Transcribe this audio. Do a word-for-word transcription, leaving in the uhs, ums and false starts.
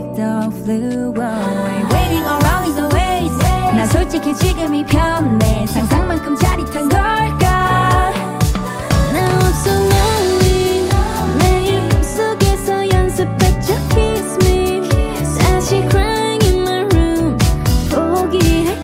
끄떡 flew away Waiting around is always 난 솔직히 지금이 편해 상상만큼 짜릿한 걸